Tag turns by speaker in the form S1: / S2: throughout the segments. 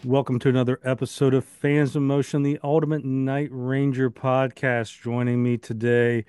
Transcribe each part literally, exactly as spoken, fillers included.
S1: Welcome to another episode of Fans of Motion, the Ultimate Night Ranger podcast. Joining me today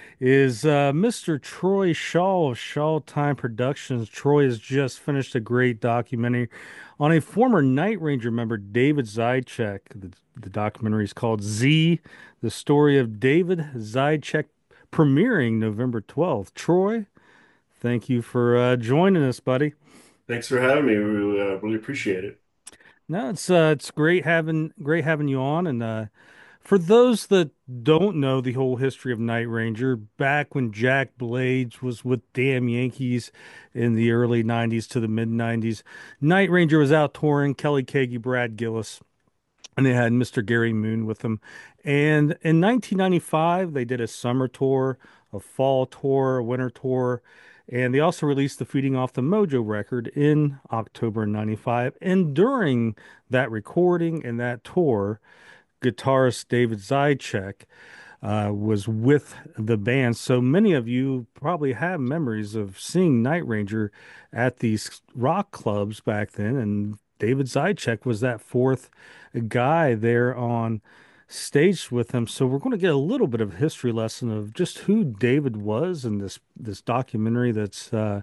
S1: is uh, mister Troy Shaw of Shaw Time Productions. Troy has just finished a great documentary on a former Night Ranger member, David Zajac. The, the documentary is called Z, the story of David Zajac, premiering November twelfth. Troy, thank you for uh, joining us, buddy.
S2: Thanks for having me. We uh, really appreciate it.
S1: No, it's uh, it's great having great having you on. And uh, for those that don't know the whole history of Night Ranger, back when Jack Blades was with Damn Yankees in the early nineties to the mid nineties, Night Ranger was out touring, Kelly Keagy, Brad Gillis, and they had mister Gary Moon with them. And in nineteen ninety-five, they did a summer tour, a fall tour, a winter tour, and they also released the Feeding Off the Mojo record in October ninety-five. And during that recording and that tour, guitarist David Zajac uh, was with the band. So many of you probably have memories of seeing Night Ranger at these rock clubs back then. And David Zajac was that fourth guy there on stage with him. So we're going to get a little bit of a history lesson of just who David was in this this documentary that's uh,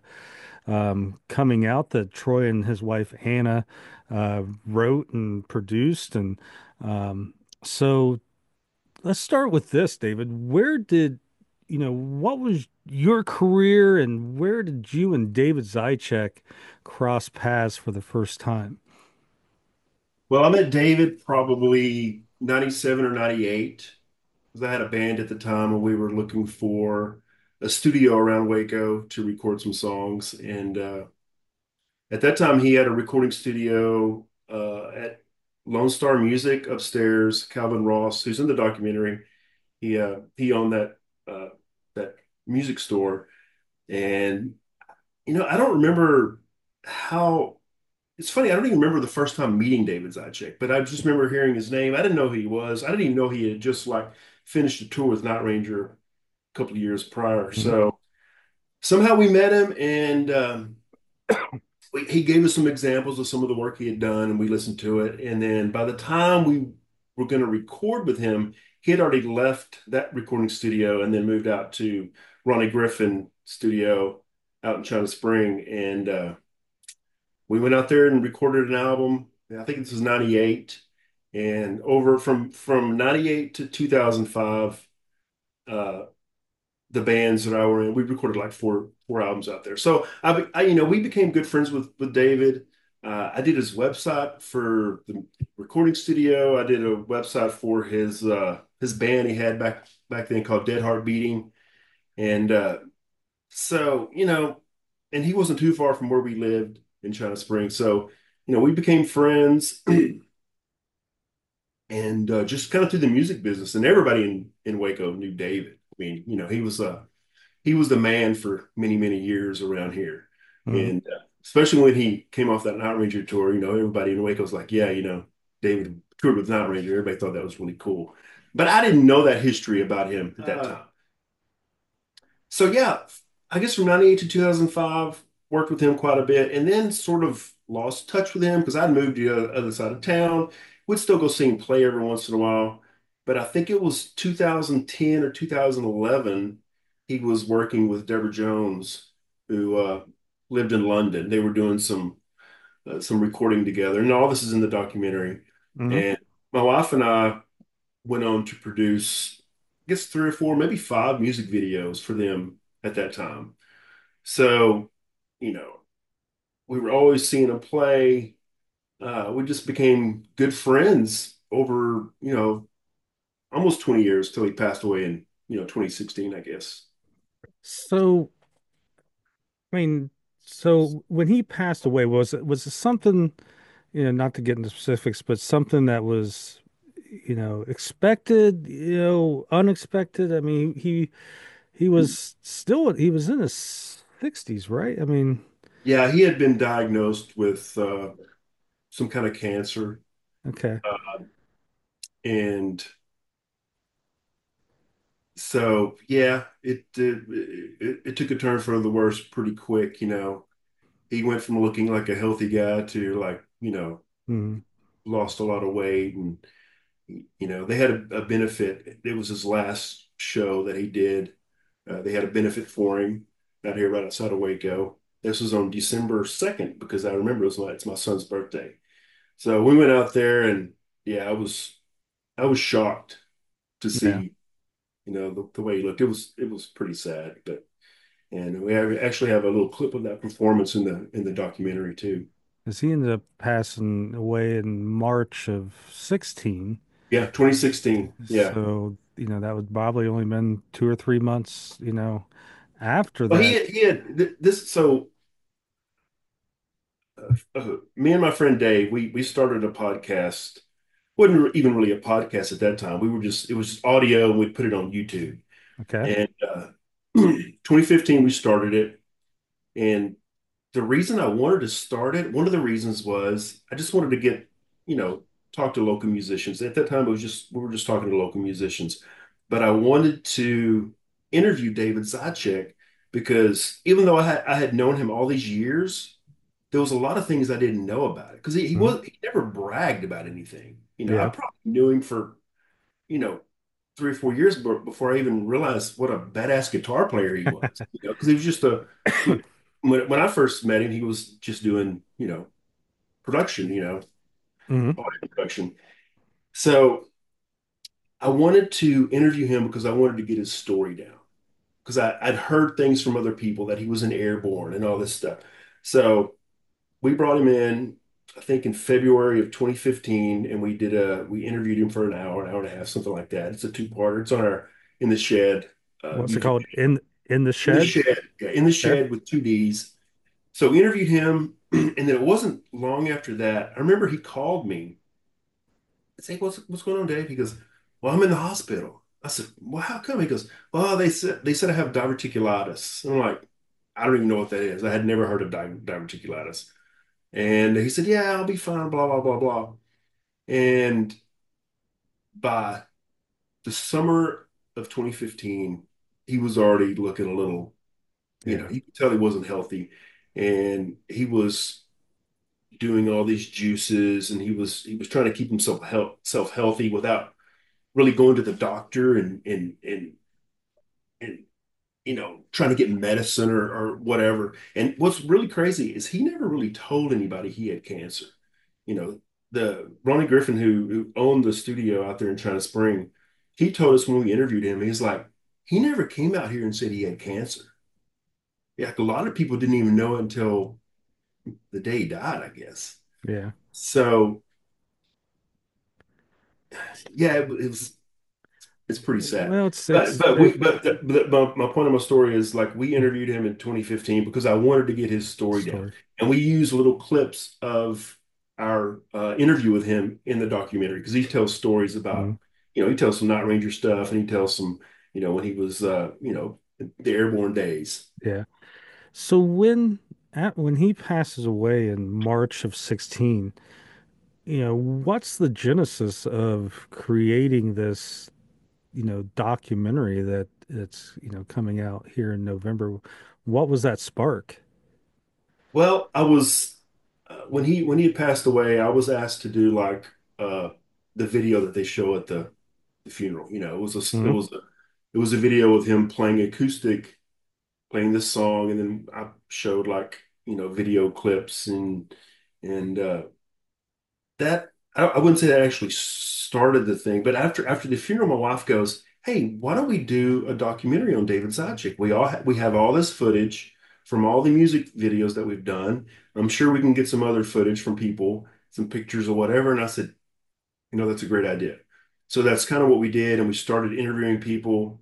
S1: um, coming out that Troy and his wife Anna uh, wrote and produced. And um, so let's start with this, David. Where did, you know, what was your career and where did you and David Zajac cross paths for the first time?
S2: Well, I met David probably ninety-seven or ninety-eight because I had a band at the time and we were looking for a studio around Waco to record some songs. And uh, at that time, he had a recording studio uh, at Lone Star Music upstairs. Calvin Ross, who's in the documentary, he uh, he owned that uh, that music store. And you know, I don't remember how. It's funny, I don't even remember the first time meeting David Zajac, but I just remember hearing his name. I didn't know who he was. I didn't even know he had just like finished a tour with Night Ranger a couple of years prior.
S1: Mhm.
S2: So somehow we met him and um, we, he gave us some examples of some of the work he had done and we listened to it. And then by the time we were going to record with him, he had already left that recording studio and then moved out to Ronnie Griffin studio out in China Spring. And uh, we went out there and recorded an album. I think this was ninety-eight. And over from from ninety-eight to two thousand five, uh, the bands that I were in, we recorded like four four albums out there. So I, I you know, we became good friends with with David. Uh, I did his website for the recording studio. I did a website for his uh, his band he had back back then called Dead Heart Beating. And uh, so, you know, and he wasn't too far from where we lived in China Springs. So, you know, we became friends and uh, just kind of through the music business. And everybody in, in Waco knew David. I mean, you know, he was uh he was the man for many, many years around here.
S1: Mhm.
S2: And uh, especially when he came off that Night Ranger tour, you know, everybody in Waco was like, yeah, you know, David toured with Night Ranger. Everybody thought that was really cool. But I didn't know that history about him at that Uh, time. So yeah, I guess from ninety-eight to two thousand five, worked with him quite a bit and then sort of lost touch with him because I'd moved to the other side of town. Would still go see him play every once in a while. But I think it was two thousand ten or two thousand eleven, he was working with Deborah Jones, who uh, lived in London. They were doing some uh, some recording together, and all this is in the documentary.
S1: Mhm.
S2: And my wife and I went on to produce, I guess, three or four, maybe five music videos for them at that time. So, you know, we were always seeing him play. Uh, we just became good friends over, you know, almost twenty years till he passed away in, you know, twenty sixteen, I guess.
S1: So, I mean, so when he passed away, was it was it something, you know, not to get into specifics, but something that was, you know, expected, you know, unexpected? I mean, he he was still he was in his sixties, right? I mean,
S2: Yeah, he had been diagnosed with uh, some kind of cancer.
S1: okay.
S2: Uh, and so, yeah, it, it it it took a turn for the worse pretty quick, you know. He went from looking like a healthy guy to like, you know,
S1: Mhm.
S2: lost a lot of weight, and you know they had a, a benefit. It was his last show that he did. Uh, they had a benefit for him out here right outside of Waco. This was on December second because I remember it was my, it's my son's birthday. So we went out there, and yeah, I was I was shocked to
S1: Yeah.
S2: see, you know, the, the way he looked. It was it was pretty sad, but and we have, actually have a little clip of that performance in the in the documentary too.
S1: Because he ended up passing away in March of sixteen.
S2: Yeah, twenty sixteen. Yeah.
S1: So, you know, that would probably only been two or three months, you know, after
S2: Well,
S1: that.
S2: he he had th- this. So uh, uh, me and my friend Dave, we we started a podcast. Wasn't even really a podcast at that time. We were just it was just audio, and we'd put it on YouTube.
S1: Okay.
S2: And uh, twenty fifteen we started it, and the reason I wanted to start it, one of the reasons was I just wanted to get, you know, talk to local musicians. At that time, it was just we were just talking to local musicians, but I wanted to interview David Zacek because even though I had I had known him all these years, there was a lot of things I didn't know about it because he, he
S1: Mhm.
S2: was he never bragged about anything. You know, I
S1: Yeah.
S2: probably knew him for, you know, three or four years before I even realized what a badass guitar player he was. You know, because he was just a he, when when I first met him, he was just doing, you know, production, you know,
S1: Hmm.
S2: audio production. So I wanted to interview him because I wanted to get his story down because I, I'd heard things from other people that he was an airborne and all this stuff. So we brought him in, I think in February of twenty fifteen, and we did a we interviewed him for an hour, an hour and a half, something like that. It's a two-parter. It's on our In the Shed uh,
S1: What's it
S2: YouTube
S1: called? In in the
S2: In the
S1: shed?
S2: Shed, yeah, In the
S1: Okay.
S2: Shed with two D's. So we interviewed him, and then it wasn't long after that. I remember he called me. I said, "What's what's going on, Dave?" He goes, "Well, I'm in the hospital." I said, "Well, how come?" He goes, "Well, they said they said I have diverticulitis." And I'm like, "I don't even know what that is. I had never heard of di diverticulitis." And he said, "Yeah, I'll be fine." Blah blah blah blah. And by the summer of twenty fifteen, he was already looking a little, you know,
S1: Yeah.
S2: you could tell he wasn't healthy, and he was doing all these juices, and he was he was trying to keep himself health, self healthy without really going to the doctor and and and and you know trying to get medicine or or whatever. And what's really crazy is he never really told anybody he had cancer. You know, the Ronnie Griffin who who owned the studio out there in China Spring, he told us when we interviewed him, he's like, he never came out here and said he had cancer. Yeah, like a lot of people didn't even know it until the day he died, I guess.
S1: Yeah.
S2: So yeah, it, it was it's pretty sad.
S1: Well, it's
S2: But
S1: it's
S2: but we
S1: there's
S2: but, the, but my, my point of my story is like we interviewed him in twenty fifteen because I wanted to get his story down,
S1: story.
S2: and we use little clips of our uh, interview with him in the documentary because he tells stories about,
S1: Mhm.
S2: you know, he tells some Night Ranger stuff, and he tells some, you know, when he was uh you know the airborne days.
S1: Yeah. So when at when he passes away in March of sixteen, you know, what's the genesis of creating this, you know, documentary that it's, you know, coming out here in November? What was that spark?
S2: Well, I was uh, when he when he had passed away, I was asked to do like uh the video that they show at the, the funeral. You know, it was a it
S1: Hmm.
S2: was a it was a video of him playing acoustic, playing this song, and then I showed like, you know, video clips and and uh that I, I wouldn't say that actually started the thing, but after after the funeral, my wife goes, "Hey, why don't we do a documentary on David Zajic? We all ha we have all this footage from all the music videos that we've done. I'm sure we can get some other footage from people, some pictures or whatever." And I said, "You know, that's a great idea." So that's kind of what we did, and we started interviewing people.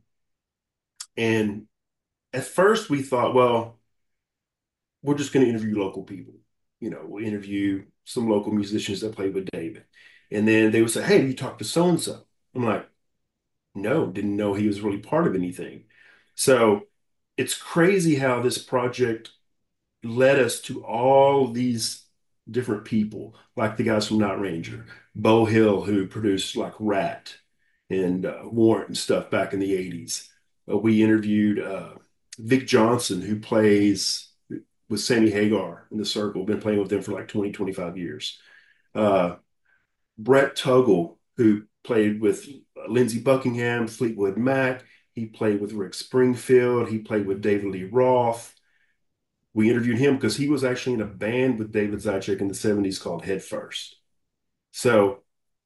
S2: And at first, we thought, well, we're just going to interview local people. You know, we'll interview some local musicians that played with David. And then they would say, "Hey, you talked to so and so?" I'm like, "No, didn't know he was really part of anything." So it's crazy how this project led us to all these different people, like the guys from Night Ranger, Bo Hill, who produced like Rat and uh, Warrant and stuff back in the eighties. Uh, we interviewed uh, Vic Johnson, who plays with Sammy Hagar in the Circle, been playing with them for like twenty, twenty-five years. Uh, Brett Tuggle, who played with Lindsey Buckingham, Fleetwood Mac. He played with Rick Springfield. He played with David Lee Roth. We interviewed him because he was actually in a band with David Zajic in the seventies called Head First. So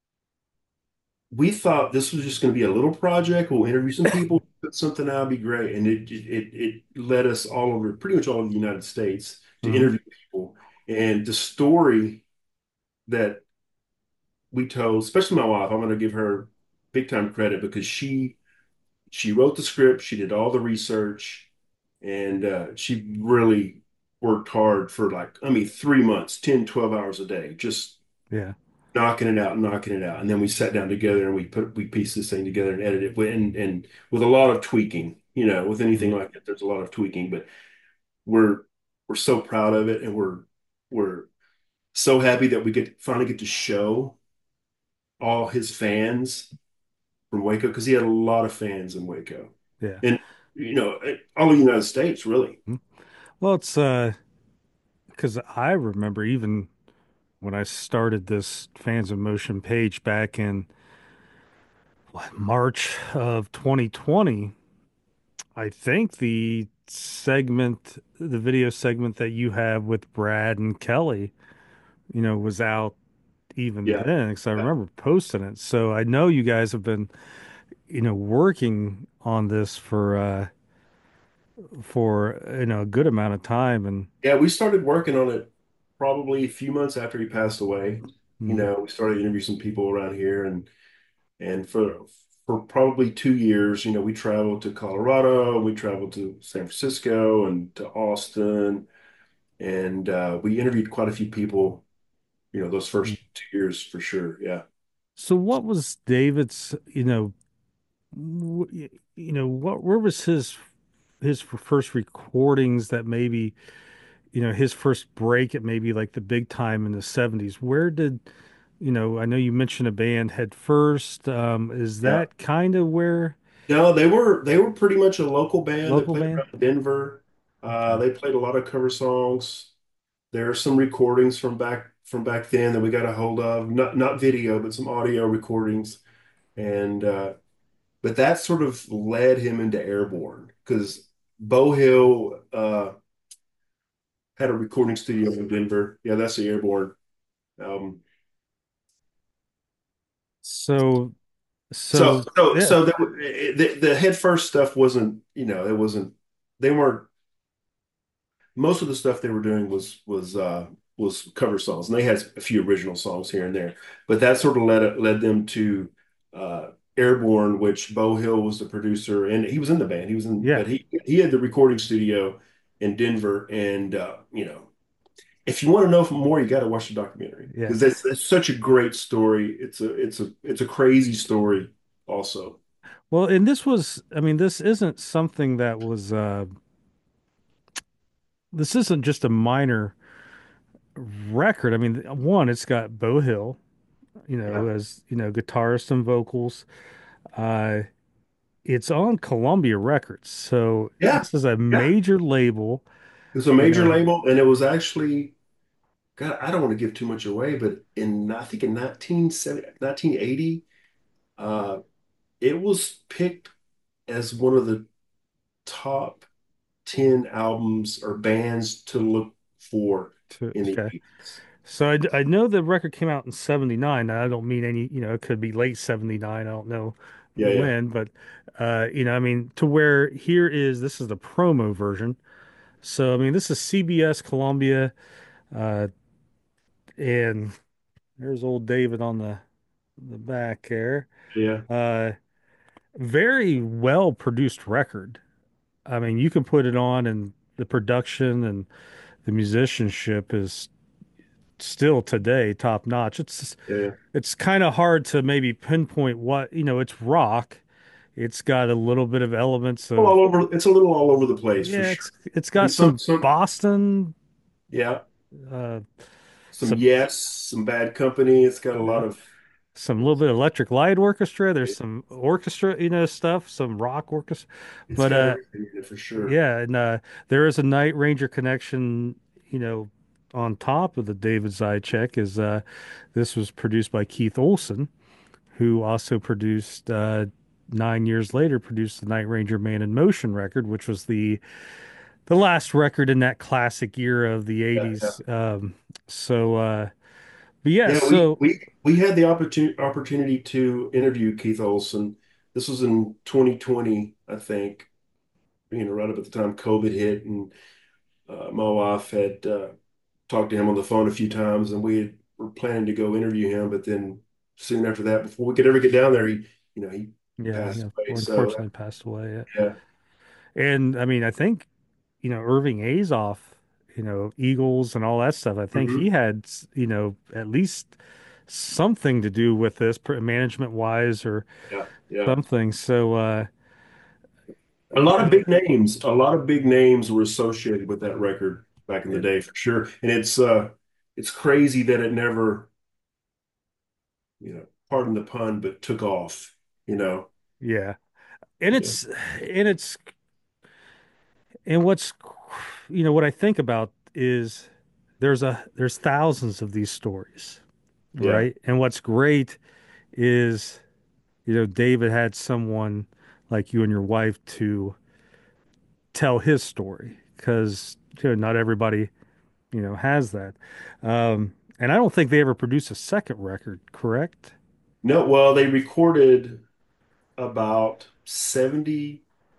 S2: we thought this was just going to be a little project. We'll interview some people, put something out, be great. And it it it led us all over, pretty much all of the United States to
S1: Hmm.
S2: interview people. And the story that we told, especially my wife, I'm going to give her big time credit because she she wrote the script, she did all the research, and uh, she really worked hard for like, I mean, three months, ten, twelve hours a day, just
S1: Yeah.
S2: knocking it out, knocking it out. And then we sat down together and we put we pieced this thing together and edited it and and with a lot of tweaking, you know, with anything
S1: Mhm.
S2: like that, there's a lot of tweaking, but we're we're so proud of it and we're we're so happy that we get finally get to show all his fans from Waco because he had a lot of fans in Waco.
S1: Yeah.
S2: And you know, all the United States, really.
S1: Mhm. Well, it's uh because I remember even when I started this Fans of Motion page back in what, March of twenty twenty, I think the segment, the video segment that you have with Brad and Kelly, you know, was out even
S2: Yeah.
S1: then because I
S2: Yeah.
S1: remember posting it. So I know you guys have been, you know, working on this for uh for you know a good amount of time and
S2: Yeah, we started working on it probably a few months after he passed away. You
S1: mm,
S2: know, we started interviewing some people around here and and for for probably two years, you know, we traveled to Colorado, we traveled to San Francisco and to Austin, and uh, we interviewed quite a few people, you know, those
S1: mm.
S2: first two years for sure. Yeah.
S1: So what was David's, you know, w- you know, what where was his his first recordings that maybe, you know, his first break at maybe like the big time in the seventies? Where did, you know, I know you mentioned a band Head First. Um, is
S2: Yeah.
S1: that kind of where
S2: No, they were they were pretty much a local band that
S1: local
S2: played
S1: band?
S2: around Denver. Uh,
S1: Okay.
S2: they played a lot of cover songs. There are some recordings from back from back then that we got a hold of, not not video, but some audio recordings. And uh, but that sort of led him into Airborne because Bo Hill uh, had a recording studio in Denver. Yeah, that's the Airborne album.
S1: So
S2: So
S1: so
S2: so
S1: yeah,
S2: so the, the the head first stuff wasn't, you know, it wasn't, they weren't, most of the stuff they were doing was was uh was cover songs, and they had a few original songs here and there, but that sort of led led them to uh Airborne, which Bo Hill was the producer and he was in the band. He was in,
S1: yeah,
S2: but he he had the recording studio in Denver, and uh you know, if you want to know more, you got to watch the documentary
S1: yeah.
S2: because that's, that's such a great story. It's a it's a it's a crazy story also.
S1: Well, and this was, I mean, this isn't something that was uh this isn't just a minor record. I mean, one, it's got Bo Hill, you know,
S2: Yeah.
S1: as you know, guitarist and vocals. Uh, it's on Columbia Records, so
S2: Yeah.
S1: this is a
S2: Yeah.
S1: major label.
S2: It's a
S1: You
S2: major
S1: know,
S2: label, and it was actually, God, I don't want to give too much away, but in, I think in nineteen seventy, nineteen eighty, uh, it was picked as one of the top ten albums or bands to look for
S1: to,
S2: in the
S1: okay.
S2: eighties.
S1: So I, I know the record came out in seventy-nine. I don't mean any, you know, it could be late seventy-nine. I don't know
S2: Yeah, yeah,
S1: when, but uh, you know, I mean, to where here is this is the promo version. So I mean, this is C B S Columbia, uh, and there's old David on the the back there.
S2: yeah,
S1: Uh, very well produced record. I mean, you can put it on, and the production and the musicianship is still today top notch. It's
S2: yeah, yeah.
S1: it's kind of hard to maybe pinpoint what, you know, it's rock. It's got a little bit of elements
S2: Well, all
S1: of
S2: over, it's a little all over the place for
S1: yeah,
S2: sure.
S1: it's it's
S2: I mean,
S1: got
S2: some,
S1: some
S2: some,
S1: Boston
S2: yeah,
S1: uh
S2: some
S1: some
S2: Yes, some Bad Company. It's got a lot
S1: yeah,
S2: of,
S1: some little bit of Electric Light Orchestra. There's some orchestra, you know, stuff, some rock orchestra.
S2: it's
S1: But
S2: got
S1: uh
S2: everything in it for sure.
S1: yeah, and uh there is a Night Ranger connection, you know, on top of the David Zajac is uh, this was produced by Keith Olsen, who also produced uh, nine years later produced the Night Ranger Man in Motion record, which was the the last record in that classic era of the
S2: Yeah, yeah.
S1: eighties. Um, so, uh, but yeah,
S2: Yeah, we
S1: so
S2: we we had the opportunity opportunity to interview Keith Olsen. This was in twenty twenty, I think. You know, right up at the time COVID hit, and uh, my wife had uh, talked to him on the phone a few times, and we had, were planning to go interview him. But then soon after that, before we could ever get down there, he, you know, he
S1: yeah,
S2: passed
S1: yeah,
S2: away. So
S1: unfortunately passed away. Yeah.
S2: yeah,
S1: And I mean, I think, you know, Irving Azoff, you know, Eagles and all that stuff, I think
S2: hmm
S1: he had, you know, at least something to do with this management wise or
S2: yeah, yeah.
S1: something. So, uh,
S2: A lot of big names, a lot of big names were associated with that record back in the
S1: it,
S2: day for sure. And it's uh, it's crazy that it never, you know, pardon the pun, but took off. You know,
S1: yeah. And
S2: yeah,
S1: it's, and it's, and what's, you know, what I think about is there's a, there's thousands of these stories,
S2: yeah.
S1: right? And what's great is, you know, David had someone like you and your wife to tell his story because, you know, not everybody, you know, has that. Um, and I don't think they ever produced a second record, correct?
S2: No, well, they recorded about seventy,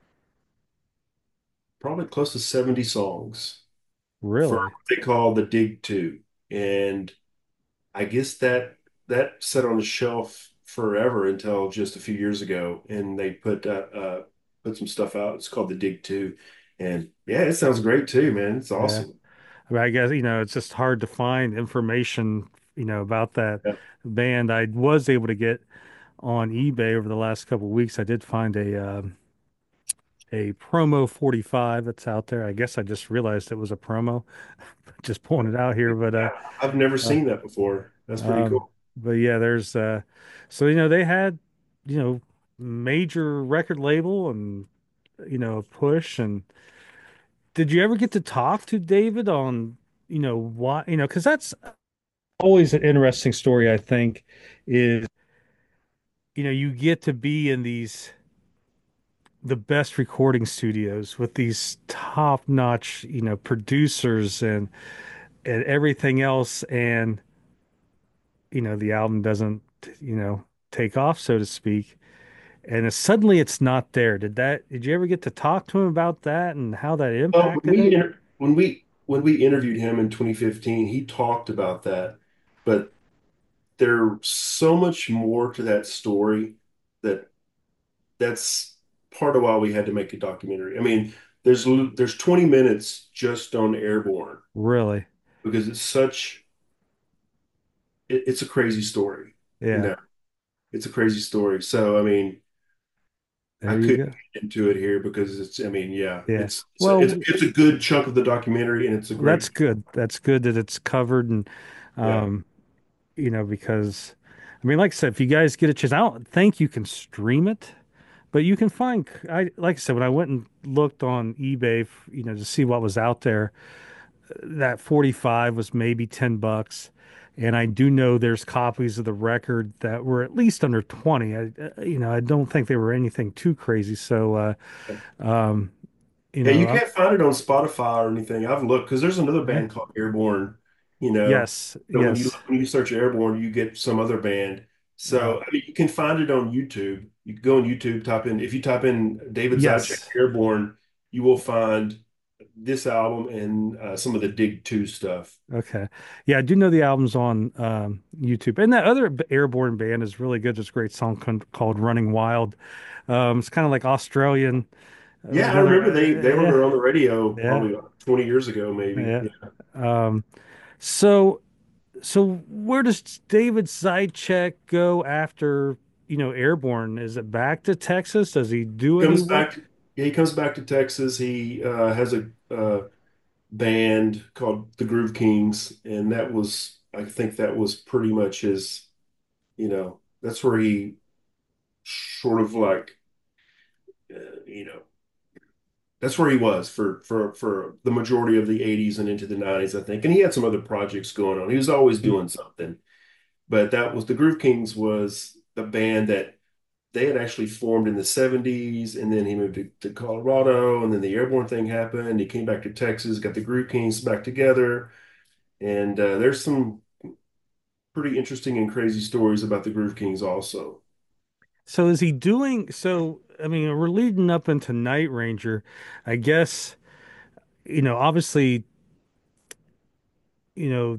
S2: probably close to seventy songs for
S1: Really?
S2: what they call the Dig Two. And I guess that that sat on the shelf forever until just a few years ago. And they put uh, uh put some stuff out. It's called the Dig Two. And yeah, it sounds great too, man. It's
S1: Yeah.
S2: awesome.
S1: I mean, I guess, you know, it's just hard to find information, you know, about that
S2: Yeah.
S1: band. I was able to get on eBay over the last couple of weeks. I did find a um, a promo forty-five that's out there. I guess I just realized it was a promo, just pulling it out here. But uh,
S2: I've never
S1: uh
S2: seen that before. That's pretty
S1: um,
S2: cool.
S1: but yeah, there's uh, so you know they had you know major record label and you know push. And did you ever get to talk to David on you know why you know because that's always an interesting story. I think is you know you get to be in these the best recording studios with these top-notch, you know, producers and and everything else, and you know, the album doesn't, you know, take off, so to speak, and it's, suddenly it's not there. Did that, did you ever get to talk to him about that and how that
S2: Well, when
S1: impacted
S2: we
S1: it?
S2: inter when we when we interviewed him in twenty fifteen, he talked about that, but there's so much more to that story that that's part of why we had to make a documentary. I mean, there's there's twenty minutes just on Airborne
S1: Really?
S2: because it's such it, it's a crazy story, you
S1: Yeah.
S2: know. It's a crazy story. So, I mean, I
S1: There you
S2: couldn't
S1: go.
S2: get into it here because it's I mean, yeah,
S1: Yeah.
S2: it's it's a, it's,
S1: Well,
S2: it's a good chunk of the documentary and it's a
S1: that's
S2: great
S1: good. That's good that it's covered and,
S2: yeah.
S1: um, you know, because I mean, like I said, if you guys get a chance, I don't think you can stream it. But you can find, I like I said, when I went and looked on eBay, f- you know, to see what was out there, that forty-five was maybe ten bucks. And I do know there's copies of the record that were at least under twenty. I, uh, you know, I don't think they were anything too crazy. So, uh, um, you
S2: Yeah,
S1: know,
S2: you
S1: I'm,
S2: can't find it on Spotify or anything. I've looked because there's another
S1: yeah,
S2: band called Airborne, you know.
S1: yes,
S2: So when you
S1: yes,
S2: when you search Airborne, you get some other band.
S1: uh,
S2: So I mean, you can find it on YouTube. You can go on YouTube, type in if you type in David Zajac
S1: yes.
S2: Airborne, you will find this album and uh, some of the Dig Two stuff.
S1: Okay. Yeah, I do know the album's on um, YouTube. And that other b- Airborne band is really good. There's a great song con called Running Wild. Um, it's kind of like Australian. Uh,
S2: Yeah, I
S1: another,
S2: remember they they
S1: uh,
S2: were on the radio
S1: yeah,
S2: probably about twenty years ago, maybe.
S1: yeah.
S2: Yeah.
S1: yeah. Um, so, so where does David Zajac go after, you know, Airborne? Is it back to Texas? Does he do any
S2: Comes
S1: work?
S2: back. Yeah, he comes back to Texas. He uh, has a uh, band called the Groove Kings, and that was, I think that was pretty much his, you know, that's where he sort of like, uh, you know, That's where he was for for for the majority of the eighties and into the nineties, I think. And he had some other projects going on. He was always doing something. But that was the Groove Kings was the band that they had actually formed in the seventies, and then he moved to, to Colorado, and then the airborne thing happened. He came back to Texas, got the Groove Kings back together, and uh, there's some pretty interesting and crazy stories about the Groove Kings also.
S1: So is he doing so? I mean, we're leading up into Night Ranger. I guess, you know, obviously, you know,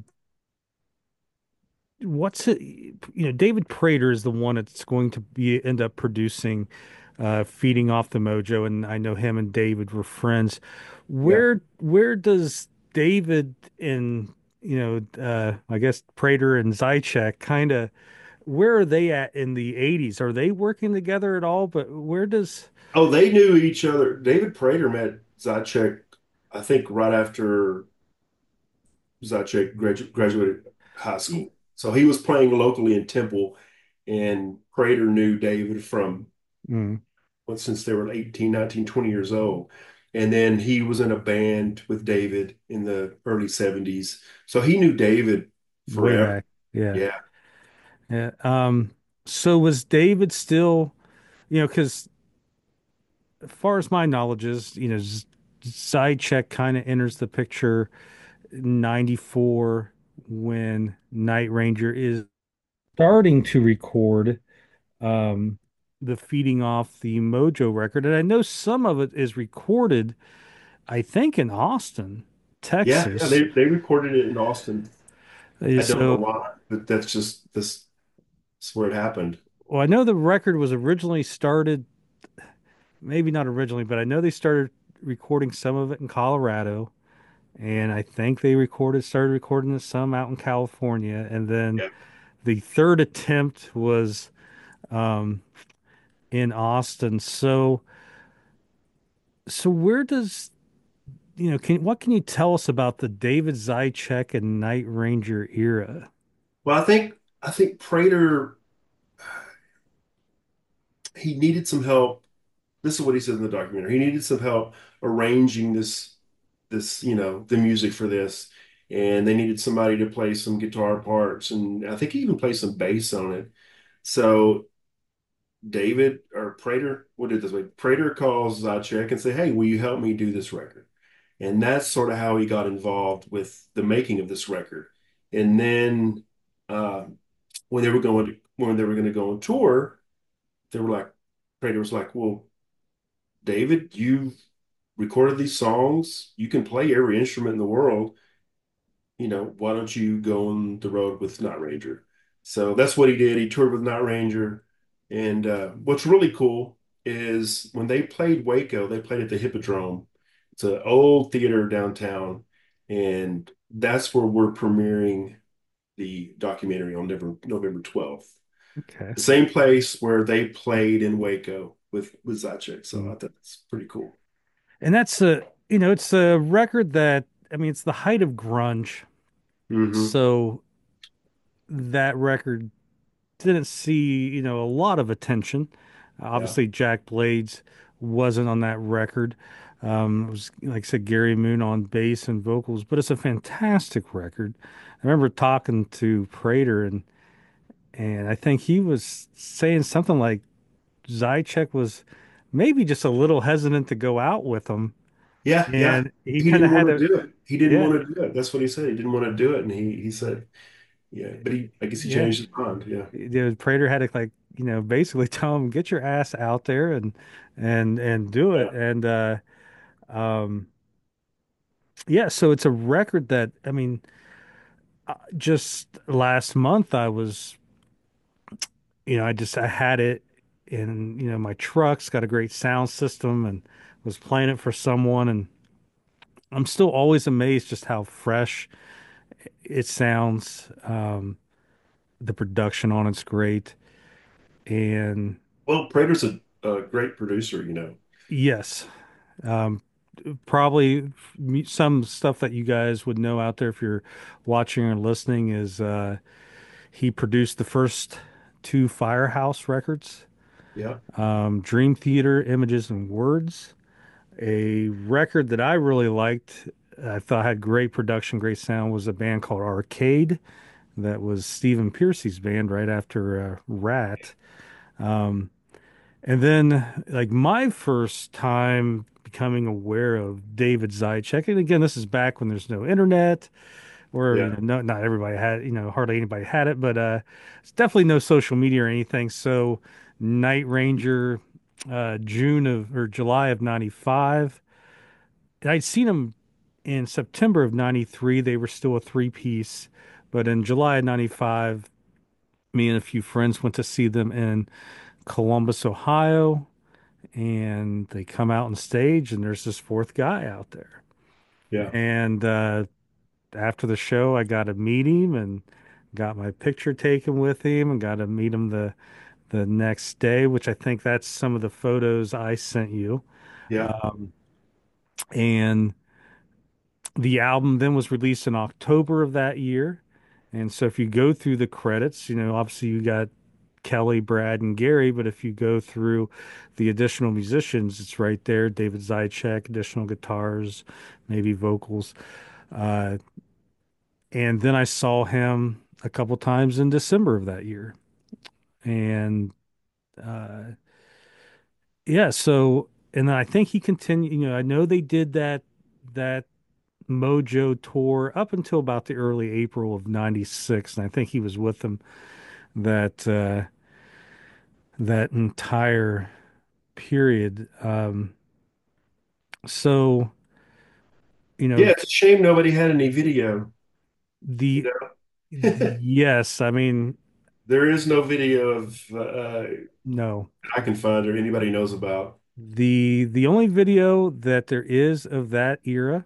S1: what's it, you know, David Prater is the one that's going to be end up producing uh Feeding Off the Mojo, and I know him and David were friends.
S2: Yeah.
S1: Where where does David and you know uh I guess Prater and Zychek kind of where are they at in the eighties? Are they working together at all? But where does
S2: Oh, they knew each other. David Prater met Zacek, I think, right after Zacek gradu graduated high
S1: y-
S2: school. So he was playing locally in Temple, and Prater knew David from
S1: mm,
S2: well, since they were eighteen, nineteen, twenty years old. And then he was in a band with David in the early seventies. So he knew David
S1: way
S2: forever.
S1: back? Yeah.
S2: Yeah.
S1: Yeah. Um so was David still, you know, because as far as my knowledge is, you know, Z- Zychek kind of enters the picture ninety-four when Night Ranger is starting to record um, the Feeding Off the Mojo record. And I know some of it is recorded, I think, in Austin,
S2: Yeah. Yeah.
S1: Texas.
S2: They, they recorded it in Austin.
S1: Uh,
S2: I don't know
S1: So,
S2: why, but that's just this, that's where it happened.
S1: well, I know the record was originally started, maybe not originally, but I know they started recording some of it in Colorado. And I think they recorded, started recording some out in California. And then
S2: Yeah.
S1: the third attempt was um, in Austin. So, so where does, you know, can what can you tell us about the David Zychek and Night Ranger era?
S2: Well, I think, I think Prater, he needed some help. This is what he said in the documentary. He needed some help arranging this, this, you know, the music for this. And they needed somebody to play some guitar parts. And I think he even played some bass on it. So David or Prater, what did this way? Prater calls Zacek and say, "Hey, will you help me do this record?" And that's sort of how he got involved with the making of this record. And then uh, when they were going to when they were going to go on tour, they were like, Prater was like, "Well, David, you've recorded these songs. You can play every instrument in the world. You know, why don't you go on the road with Night Ranger?" So that's what he did. He toured with Night Ranger. And uh, what's really cool is when they played Waco, they played at the Hippodrome. It's an old theater downtown. And that's where we're premiering the documentary on November, November twelfth.
S1: Okay.
S2: The same place where they played in Waco with, with Zacek. So I
S1: Mm.
S2: thought that's pretty cool.
S1: And that's a, you know, it's a record that, I mean, it's the height of grunge.
S2: Hmm.
S1: So that record didn't see, you know, a lot of attention.
S2: Yeah.
S1: Obviously, Jack Blades wasn't on that record. Um, it was, like I said, Gary Moon on bass and vocals, but it's a fantastic record. I remember talking to Prater, and and I think he was saying something like Zychek was maybe just a little hesitant to go out with him,
S2: Yeah. Yeah.
S1: and he
S2: He
S1: kind of
S2: didn't
S1: had
S2: want
S1: to,
S2: to do it. He didn't
S1: yeah,
S2: want to do it. That's what he said. He didn't want to do it. And he, he said, yeah, but he, I guess he
S1: yeah.
S2: changed his mind. Yeah.
S1: You know, Prater had to like, you know, basically tell him, get your ass out there and and and do it.
S2: Yeah.
S1: And uh um yeah, so it's a record that I mean, uh, just last month I was, you know, I just I had it in, you know, my truck's got a great sound system and was playing it for someone, and I'm still always amazed just how fresh it sounds. Um the production on it's great. And
S2: Well, Prater's a, a great producer, you know.
S1: yes, um probably some stuff that you guys would know out there if you're watching or listening is uh, he produced the first two Firehouse records,
S2: Yeah.
S1: um, Dream Theater, Images and Words, A record that I really liked, I thought had great production, great sound, was a band called Arcade. That was Stephen Pearcy's band right after uh, Rat. Um, and then, like, my first time becoming aware of David Zaitchik, and again, this is back when there's no internet, or you
S2: Yeah,
S1: know, no, not everybody had, you know, hardly anybody had it, but uh, it's definitely no social media or anything. So, Night Ranger, uh, June of or July of 'ninety-five. I'd seen them in September of 'ninety-three. They were still a three piece, but in July of 'ninety-five, me and a few friends went to see them in Columbus, Ohio, and they come out on stage, and there's this fourth guy out there.
S2: yeah,
S1: And uh, after the show, I got to meet him and got my picture taken with him, and got to meet him the the next day, which I think that's some of the photos I sent you.
S2: yeah,
S1: Um, and the album then was released in October of that year. And so if you go through the credits, you know, obviously you got Kelly, Brad, and Gary, but if you go through the additional musicians, it's right there. David Zaitchik, additional guitars, maybe vocals. Uh, and then I saw him a couple times in December of that year. And uh, yeah, so and then I think he continued, you know, I know they did that that Mojo tour up until about the early April of 'ninety-six, and I think he was with them that uh that entire period. Um so, you
S2: yeah.
S1: know,
S2: It's a shame nobody had any video. You
S1: the
S2: know,
S1: yes, I mean,
S2: there is no video of uh,
S1: no.
S2: I can find or anybody knows about.
S1: The the only video that there is of that era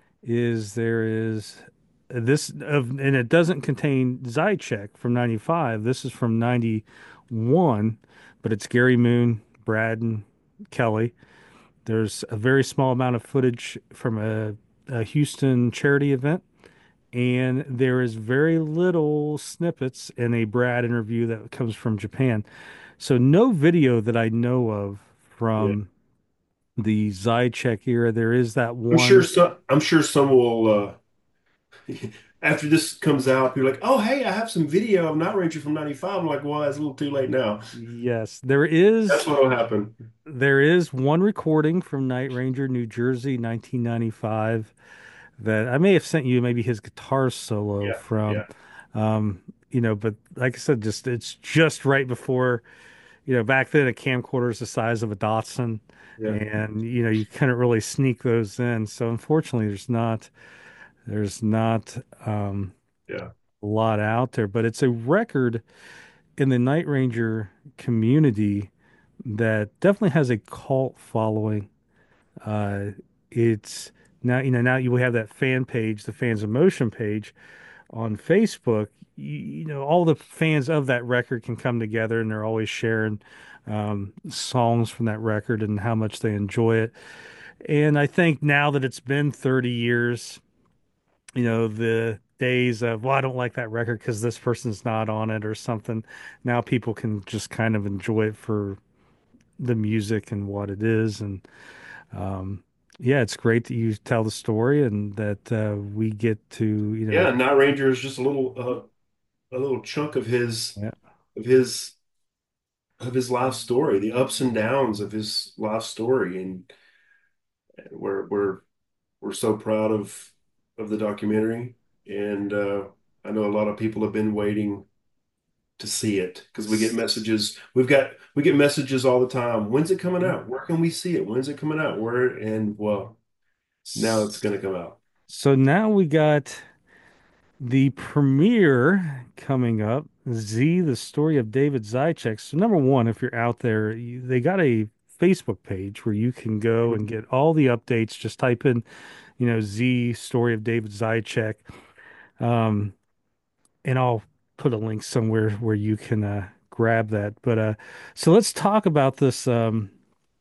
S1: is there is this of, and it doesn't contain Zychek from 'ninety-five. This is from 'ninety-one, but it's Gary Moon, Brad, and Kelly. There's a very small amount of footage from a, a Houston charity event, and there is very little snippets in a Brad interview that comes from Japan. So no video that I know of
S2: Yeah,
S1: from the Zychek era. There is that
S2: I'm sure
S1: one.
S2: some. I'm sure some will. Uh, after this comes out, people are like, "Oh, hey, I have some video of Night Ranger from 'ninety-five." I'm like, "Well, it's a little too late now."
S1: Yes, there
S2: That's
S1: is
S2: what'll happen.
S1: there is one recording from Night Ranger, New Jersey, nineteen ninety-five that I may have sent you maybe his guitar solo
S2: Yeah,
S1: from.
S2: yeah,
S1: Um, you know, but like I said, just it's just right before, you know, back then a camcorder is the size of a Datsun,
S2: yeah,
S1: and you know, you couldn't really sneak those in. So unfortunately, there's not there's not um
S2: yeah.
S1: a lot out there, but it's a record in the Night Ranger community that definitely has a cult following. Uh, it's now, you know, now you have that fan page, the Fans of Motion page on Facebook. You, you know, all the fans of that record can come together and they're always sharing um, songs from that record and how much they enjoy it. And I think now that it's been thirty years, you know, the days of, well, I don't like that record because this person's not on it or something. Now people can just kind of enjoy it for the music and what it is. And um, yeah, it's great that you tell the story and that uh, we get to, you know,
S2: Yeah, Night Ranger is just a little, uh, a little chunk of his,
S1: yeah.
S2: of his, of his life story, the ups and downs of his life story, and we're we're we're so proud of of the documentary. And uh, I know a lot of people have been waiting to see it because we get messages. We've got we get messages all the time. When's it coming
S1: Yeah.
S2: out? Where can we see it? When's it coming out? Where? And well, now it's going to come out.
S1: So now we got the premiere coming up. Z, the story of David Zaitchik. So number one, if you're out there, you, they got a Facebook page where you can go and get all the updates. Just type in, you know, Z story of David Zaitchik. Um, and I'll put a link somewhere where you can uh, grab that. But uh, so let's talk about this um,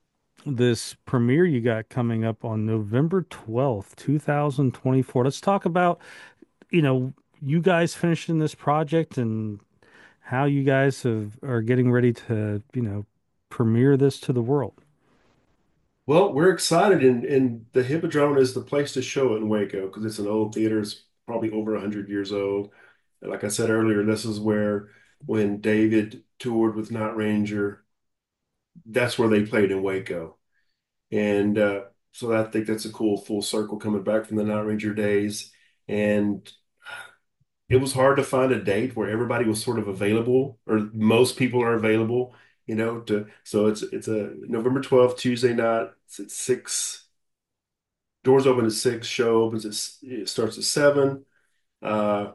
S1: this premiere you got coming up on November twelfth, two thousand twenty-four. Let's talk about, you know, you guys finishing this project and how you guys have are getting ready to, you know, premiere this to the world.
S2: Well, we're excited, and, and the Hippodrome is the place to show it in Waco because it's an old theater. It's probably over one hundred years old. And like I said earlier, this is where when David toured with Night Ranger, that's where they played in Waco. And uh, so I think that's a cool full circle coming back from the Night Ranger days. And it was hard to find a date where everybody was sort of available, or most people are available, you know, to so it's it's a November twelfth, Tuesday night. It's at six. Doors open at six, show opens at it starts at seven. Uh,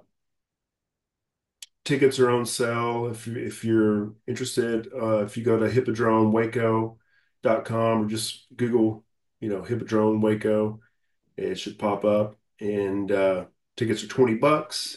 S2: Tickets are on sale if you if you're interested. Uh, if you go to hippodrome waco dot com or just Google, you know, Hippodrome Waco, it should pop up. And uh, tickets are twenty bucks.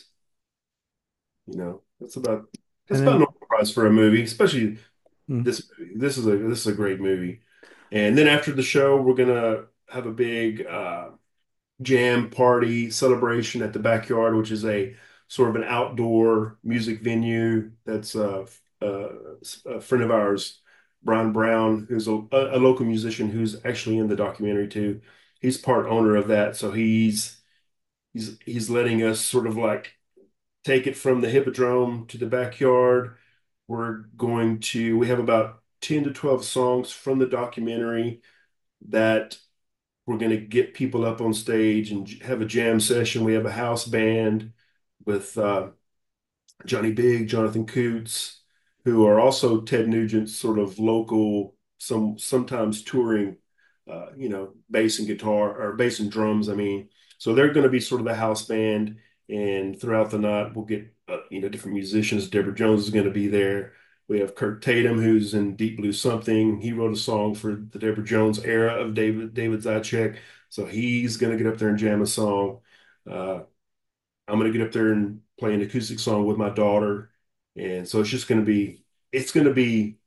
S2: You know, that's about that's
S1: And
S2: about
S1: then,
S2: normal price for a movie, especially
S1: mm,
S2: this movie. This is a this is a great movie. And then after the show, we're gonna have a big uh, jam party celebration at the backyard, which is a sort of an outdoor music venue. That's uh, uh, a friend of ours, Brian Brown, who's a, a local musician who's actually in the documentary too. He's part owner of that, so he's he's he's letting us sort of like take it from the Hippodrome to the backyard. We're going to, we have about ten to twelve songs from the documentary that we're going to get people up on stage and have a jam session. We have a house band with uh, Johnny Big, Jonathan Coots, who are also Ted Nugent's sort of local, some sometimes touring, uh, you know, bass and guitar or bass and drums. I mean, so they're going to be sort of the house band, and throughout the night we'll get uh, you know different musicians. Deborah Jones is going to be there. We have Kirk Tatum, who's in Deep Blue Something. He wrote a song for the Deborah Jones era of David David Zacek, so he's going to get up there and jam a song. Uh, I'm gonna get up there and play an acoustic song with my daughter, and so it's just gonna be it's gonna be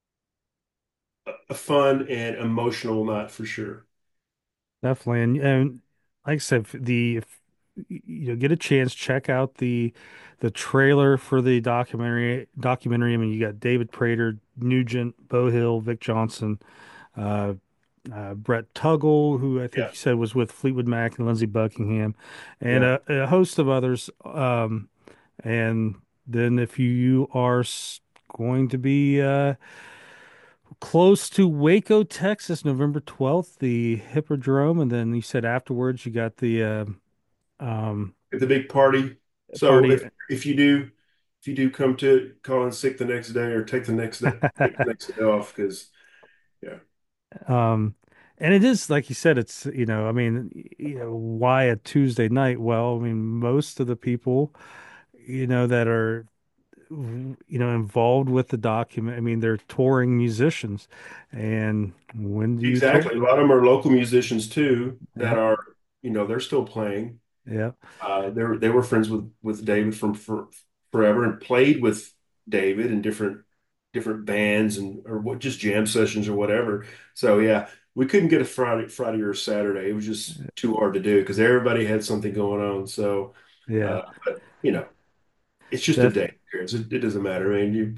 S2: a, a fun and emotional night for sure.
S1: definitely. And, and like I said, if the if you know, get a chance, check out the the trailer for the documentary documentary. I mean, you got David Prater, Nugent, Bo Hill, Vic Johnson, uh, uh, Brett Tuggle, who I think
S2: Yeah,
S1: you said was with Fleetwood Mac and Lindsey Buckingham, and
S2: yeah.
S1: a, a host of others. Um, and then if you are s- going to be uh, close to Waco, Texas, November twelfth, the Hippodrome, and then you said afterwards you got the uh, um,
S2: It's a big party. So
S1: party.
S2: if if you do if you do come to call in sick the next day or take the next day take the next day off because yeah,
S1: Um, and it is like you said, it's, you know, I mean, you know, why a Tuesday night? Well, I mean, most of the people, you know, that are, you know, involved with the document, I mean, they're touring musicians. And when do you tour?
S2: exactly. A lot of them are local musicians too that
S1: Yeah,
S2: are, you know, they're still playing.
S1: yeah,
S2: Uh, they were they were friends with with David from for, forever and played with David in different different bands and or what just jam sessions or whatever. So yeah, we couldn't get a Friday Friday or Saturday. It was just too hard to do because everybody had something going on. So,
S1: yeah.
S2: uh, but you know, it's just a
S1: Def
S2: day. It, it doesn't matter. I mean, you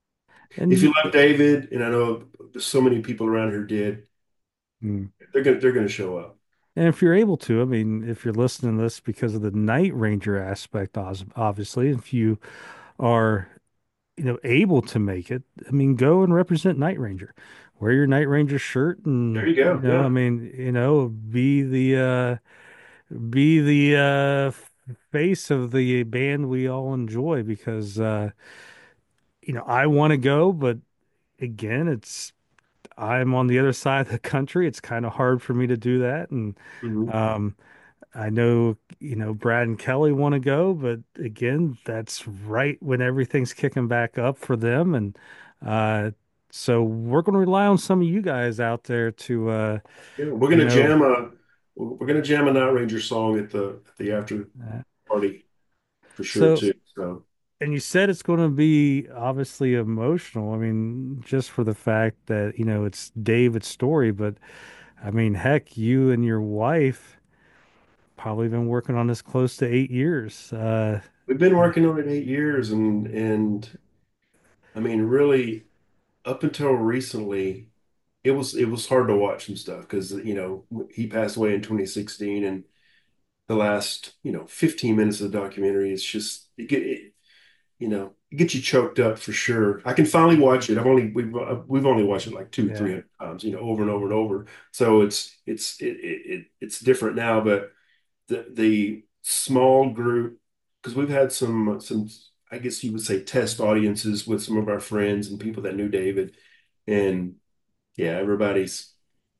S2: if you
S1: and
S2: love David, and I know so many people around here did,
S1: mm.
S2: they're gonna they're gonna show up.
S1: And if you're able to, I mean, if you're listening to this because of the Night Ranger aspect, os- obviously, if you are, you know, able to make it, I mean, go and represent Night Ranger. Wear your Night Ranger shirt
S2: There
S1: and,
S2: you
S1: you
S2: go.
S1: know, I
S2: Yeah.
S1: mean, you know, be the uh be the uh face of the band we all enjoy because uh you know, I want to go, but again, it's I'm on the other side of the country. It's kind of hard for me to do that and
S2: Mhm.
S1: um I know, you know, Brad and Kelly want to go, but again, that's right when everything's kicking back up for them. And uh, so we're going to rely on some of you guys out there to, uh,
S2: Yeah, we're
S1: you
S2: gonna
S1: know,
S2: jam a we're gonna jam a Night Ranger song at the at the after
S1: uh,
S2: party for sure
S1: so,
S2: too. So
S1: and you said it's going to be obviously emotional. I mean, just for the fact that, you know, it's David's story, but I mean, heck, you and your wife probably been working on this close to eight years. Uh,
S2: we've been working on it eight years, and and I mean really up until recently. it was it was hard to watch some stuff because you know he passed away in twenty sixteen, and the last you know fifteen minutes of the documentary is just it, get- it you know it gets you choked up for sure. I can finally watch it. I've only we've uh, we've only watched it like two
S1: Yeah.
S2: three hundred times, you know, over and over and over. So it's it's it, it, it it's different now, but the the small group because we've had some some I guess you would say test audiences with some of our friends and people that knew David, and yeah, everybody's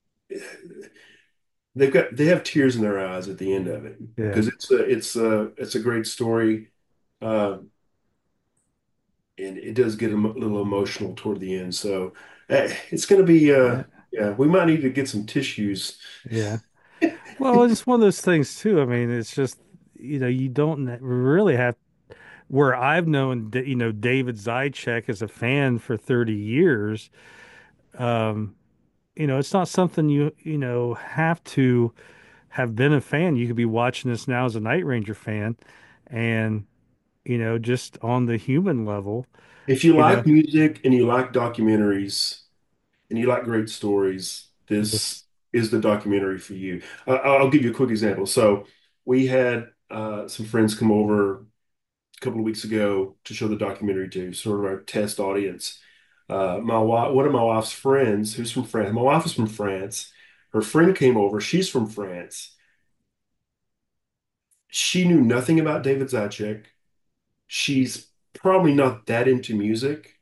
S2: they've got they have tears in their eyes at the end of it
S1: Yeah.
S2: because it's a it's a it's a great story, uh, and it does get a little emotional toward the end. So uh, it's going to be uh,
S1: Yeah.
S2: yeah, we might need to get some tissues.
S1: Yeah. Well, it's one of those things too. I mean, it's just, you know, you don't really have where I've known, you know, David Zaitchik as a fan for thirty years. Um, you know, it's not something you, you know, have to have been a fan. You could be watching this now as a Night Ranger fan and, you know, just on the human level,
S2: If you
S1: you know,
S2: like music and you like documentaries and you like great stories,
S1: this,
S2: this is the documentary for you. Uh, I'll give you a quick example. So we had uh, some friends come over a couple of weeks ago to show the documentary to sort of our test audience. Uh, my wife, one of my wife's friends, who's from France, my wife is from France. Her friend came over. She's from France. She knew nothing about David Zacic. She's probably not that into music,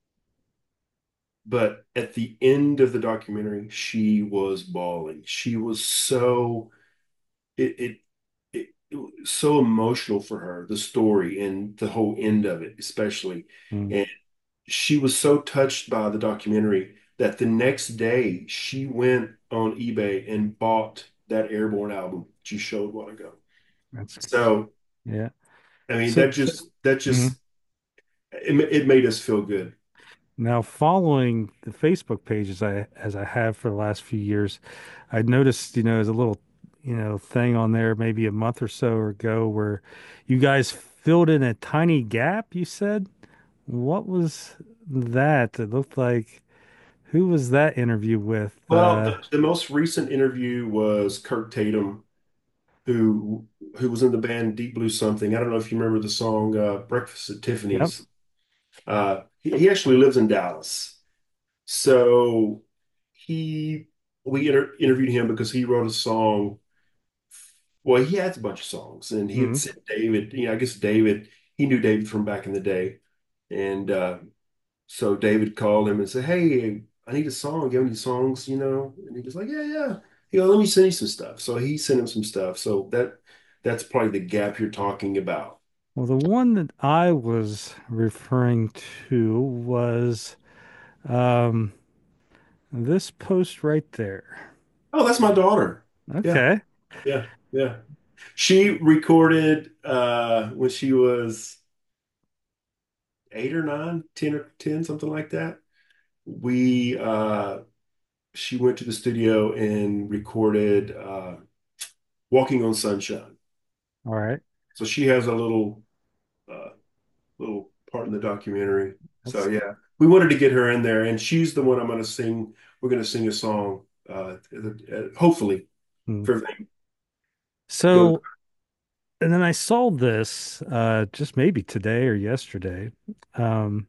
S2: but at the end of the documentary, she was bawling. She was so it it it, it was so emotional for her, the story and the whole end of it, especially.
S1: mm,
S2: And she was so touched by the documentary that the next day she went on eBay and bought that Airborne album that you showed a while ago.
S1: that's,
S2: So,
S1: yeah.
S2: I mean,
S1: So,
S2: that just that
S1: mhm.
S2: just it, it made us feel good.
S1: Now, following the Facebook page as I as I have for the last few years, I noticed, you know, there's a little, you know, thing on there maybe a month or so ago where you guys filled in a tiny gap, you said. What was that? It looked like who was that interview with?
S2: Well,
S1: Uh,
S2: the, the most recent interview was Kirk Tatum, who who was in the band Deep Blue Something. I don't know if you remember the song uh, Breakfast at
S1: yep.
S2: Tiffany's. Uh, he, he actually lives in Dallas. So he we inter interviewed him because he wrote a song. Well, he has a bunch of songs, and he had
S1: Mm.
S2: sent David. You know, I guess David. He knew David from back in the day, and uh, so David called him and said, "Hey, I need a song. You have any songs? You know?" And he was like, "Yeah, yeah." He goes, "Let me send you some stuff." So he sent him some stuff. So that that's probably the gap you're talking about.
S1: Well, the one that I was referring to was um, this post right there.
S2: Oh, that's my daughter. Yeah,
S1: Okay.
S2: yeah, yeah. She recorded uh, when she was eight or nine, ten or ten, something like that. We uh, she went to the studio and recorded uh, "Walking on Sunshine."
S1: All right.
S2: So she has a little uh, little part in the documentary. So
S1: That's
S2: yeah, we wanted to get her in there, and she's the one I'm going to sing. We're going to sing a song, uh, uh, hopefully,
S1: hmm.
S2: if everything goes.
S1: So, and then I saw this uh, just maybe today or yesterday, um,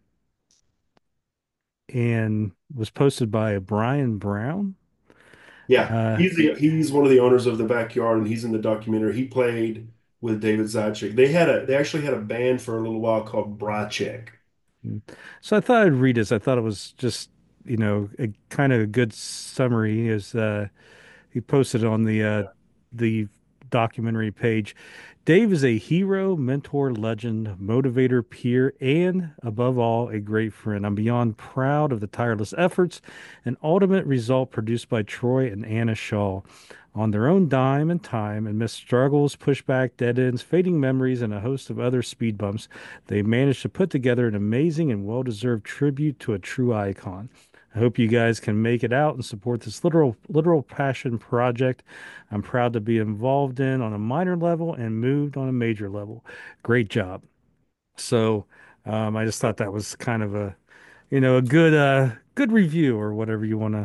S1: and was posted by Brian Brown.
S2: Yeah,
S1: Uh,
S2: he's the he's one of the owners of the Backyard, and he's in the documentary. He played with David Zacic. They had a they actually had a band for a little while called Bracek.
S1: Mm. So I thought I'd read this. I thought it was just, you know, a kind of a good summary. Is uh, he posted on the uh, the documentary page. Dave is a hero, mentor, legend, motivator, peer, and above all, a great friend. I'm beyond proud of the tireless efforts and ultimate result produced by Troy and Anna Shaw. On their own dime and time, amidst struggles, pushback, dead ends, fading memories, and a host of other speed bumps, they managed to put together an amazing and well-deserved tribute to a true icon. I hope you guys can make it out and support this literal literal passion project I'm proud to be involved in on a minor level and moved on a major level. Great job. So um, I just thought that was kind of a, you know, a good uh good review or whatever you want to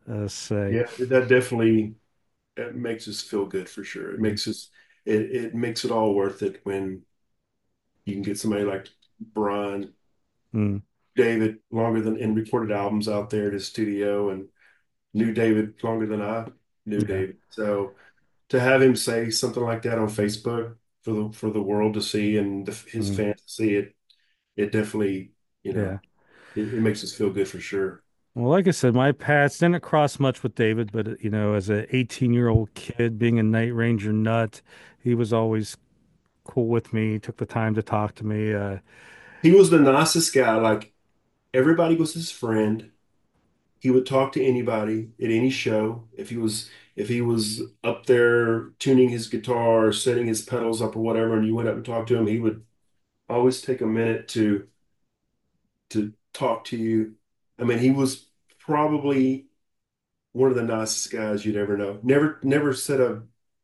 S1: uh, say.
S2: Yeah, that definitely it makes us feel good for sure. It makes us it it makes it all worth it when you can get somebody like Brian
S1: Mm,
S2: David longer than and recorded albums out there at his studio and knew David longer than I knew
S1: yeah.
S2: David. So to have him say something like that on Facebook for the for the world to see and the, his
S1: Mm,
S2: fans to see it, it definitely, you know,
S1: yeah.
S2: it, it makes us feel good for sure.
S1: Well, like I said, my paths didn't cross much with David, but uh, you know, as a eighteen year old kid being a Night Ranger nut, he was always cool with me, took the time to talk to me. Uh,
S2: He was the nicest guy. Like everybody was his friend. He would talk to anybody at any show. If he was if he was up there tuning his guitar, setting his pedals up or whatever, and you went up and talked to him, he would always take a minute to to talk to you. I mean, he was probably one of the nicest guys you'd ever know. Never never said a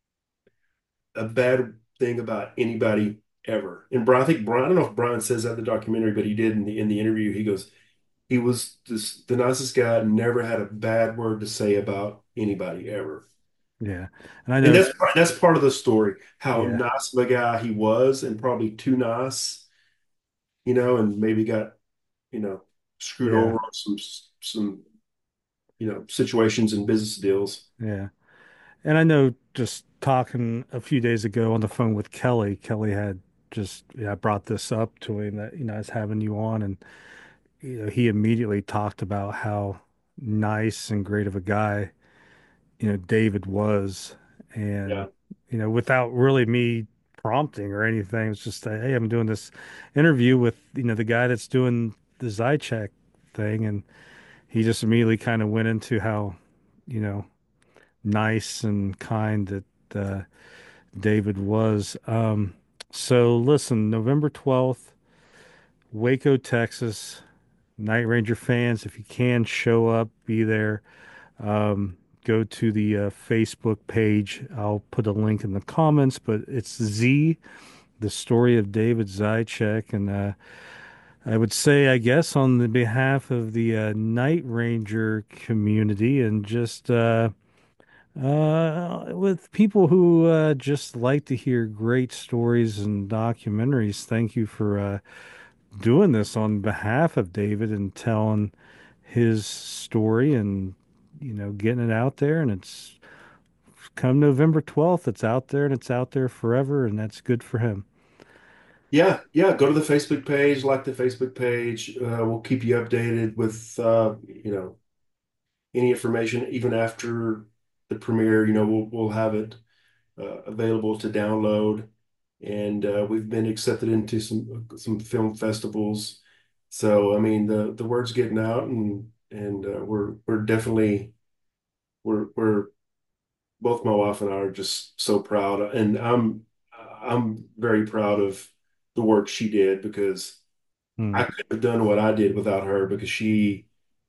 S2: a bad thing about anybody ever. And Brian, I think Brian, I don't know if Brian says that in the documentary, but he did in the in the interview. He goes, he was just the nicest guy, never had a bad word to say about anybody ever.
S1: yeah. And I
S2: And
S1: know,
S2: that's that's part of the story, how
S1: yeah,
S2: nice of a guy he was, and probably too nice, you know, and maybe got, you know, screwed
S1: yeah,
S2: over on some some, you know, situations and business deals.
S1: yeah. And I know just talking a few days ago on the phone with Kelly, Kelly had just, yeah, brought this up to him that, you know, I was having you on, and, you know, he immediately talked about how nice and great of a guy, you know, David was. And,
S2: Yeah.
S1: you know, without really me prompting or anything, it's just, uh, hey, I'm doing this interview with, you know, the guy that's doing the Zychek thing. And he just immediately kind of went into how, you know, nice and kind that uh, David was. Um, so listen, November twelfth, Waco, Texas. Night Ranger fans, if you can show up, be there. Um, go to the uh, Facebook page. I'll put a link in the comments, but it's Z, the story of David Zychek. And uh, I would say, I guess, on the behalf of the uh, Night Ranger community and just uh, uh, with people who uh, just like to hear great stories and documentaries, thank you for uh, doing this on behalf of David and telling his story and, you know, getting it out there. And it's come November twelfth, it's out there and it's out there forever. And that's good for him.
S2: Yeah, yeah. Go to the Facebook page, like the Facebook page. Uh, we'll keep you updated with uh, you know, any information, even after the premiere. You know, we'll we'll have it uh, available to download, and uh, we've been accepted into some some film festivals. So I mean, the the word's getting out, and and uh, we're we're definitely we're we're both my wife and I are just so proud, and I'm I'm very proud of the work she did because
S1: Hmm.
S2: I couldn't have done what I did without her because she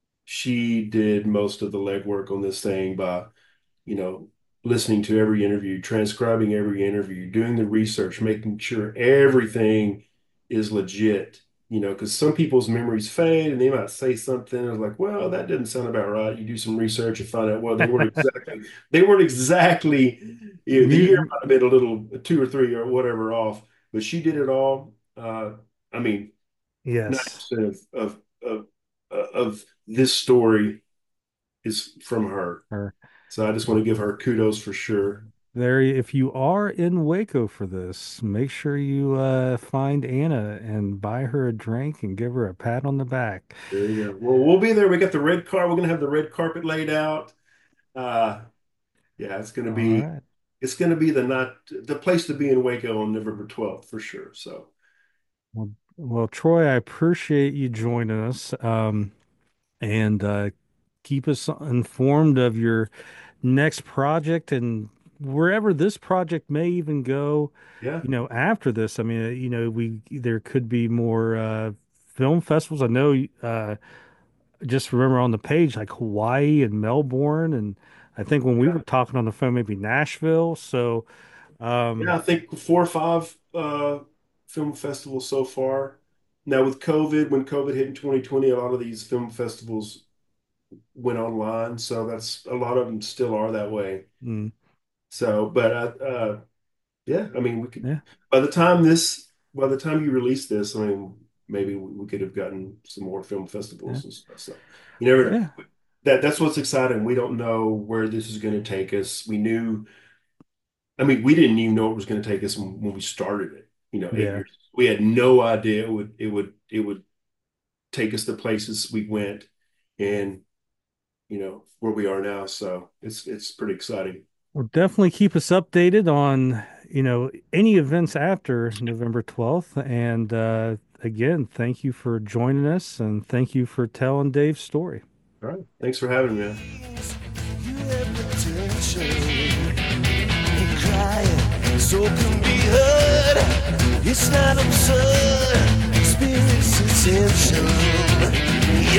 S2: she did most of the legwork on this thing by, you know, listening to every interview, transcribing every interview, doing the research, making sure everything is legit. You know, because some people's memories fade and they might say something and it's like, well, that didn't sound about right. You do some research and find out, well, they weren't exactly, they weren't exactly, you know, the year
S1: Mu-
S2: might have been a little two or three or whatever off, but she did it all. Uh, I mean,
S1: yes.
S2: ninety percent of, of, of, of this story is from her.
S1: Or
S2: So I just want to give her kudos for sure.
S1: there, if you are in Waco for this, make sure you uh, find Anna and buy her a drink and give her a pat on the back.
S2: There you go. Well, we'll be there. We got the red car. We're gonna have the red carpet laid out. Uh, yeah, it's gonna
S1: All
S2: be
S1: right.
S2: it's gonna be the not the place to be in Waco on November twelfth for sure. So
S1: Well, well, Troy, I appreciate you joining us. Um, and uh, keep us informed of your next project and wherever this project may even go,
S2: yeah,
S1: you know, after this. I mean, uh, you know, we there could be more uh, film festivals. I know, uh, just remember on the page like Hawaii and Melbourne, and I think when we
S2: yeah,
S1: were talking on the phone, maybe Nashville. So,
S2: yeah.
S1: um,
S2: I think four or five uh, film festivals so far. Now with COVID, when COVID hit in twenty twenty, a lot of these film festivals went online. So that's a lot of them still are that way.
S1: Mm,
S2: So, but uh, uh, yeah, I mean, we could
S1: yeah,
S2: by the time this by the time you release this, I mean, maybe we could have gotten some more film
S1: yeah,
S2: festivals and stuff. So you never know.
S1: yeah,
S2: That that's what's exciting. We don't know where this is going to take us. We knew, I mean, we didn't even know it was going to take us when, when we started it. You know, eight
S1: yeah.
S2: years. We had no idea it would it would it would take us to places we went, and you know where we are now. So it's it's pretty exciting.
S1: Well, definitely keep us updated on, you know, any events after November twelfth. And uh, again, thank you for joining us and thank you for telling Dave's story.
S2: All right, thanks for having me, man.
S3: You have potential. Crying so can be heard. It's not absurd. Spirit's essential.